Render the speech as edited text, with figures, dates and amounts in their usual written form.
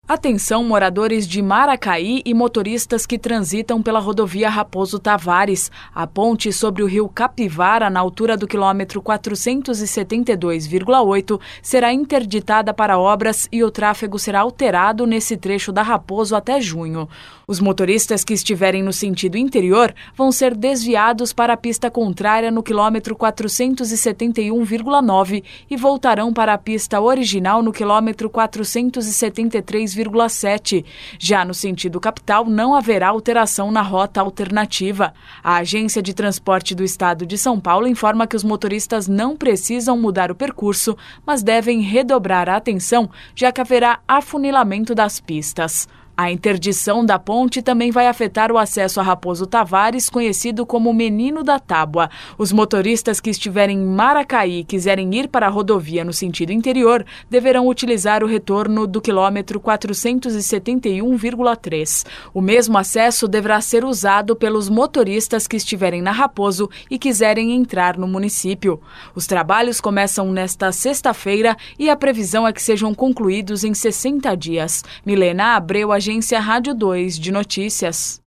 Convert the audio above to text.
Atenção, moradores de Maracaí e motoristas que transitam pela rodovia Raposo Tavares. A ponte sobre o rio Capivara, na altura do quilômetro 472,8, será interditada para obras e o tráfego será alterado nesse trecho da Raposo até junho. Os motoristas que estiverem no sentido interior vão ser desviados para a pista contrária no quilômetro 471,9 e voltarão para a pista original no quilômetro 473,7. Já no sentido capital, não haverá alteração na rota alternativa. A Agência de Transporte do Estado de São Paulo informa que os motoristas não precisam mudar o percurso, mas devem redobrar a atenção, já que haverá afunilamento das pistas. A interdição da ponte também vai afetar o acesso a Raposo Tavares, conhecido como Menino da Tábua. Os motoristas que estiverem em Maracaí e quiserem ir para a rodovia no sentido interior deverão utilizar o retorno do quilômetro 471,3. O mesmo acesso deverá ser usado pelos motoristas que estiverem na Raposo e quiserem entrar no município. Os trabalhos começam nesta sexta-feira e a previsão é que sejam concluídos em 60 dias. Milena Abreu, Agência Rádio 2 de Notícias.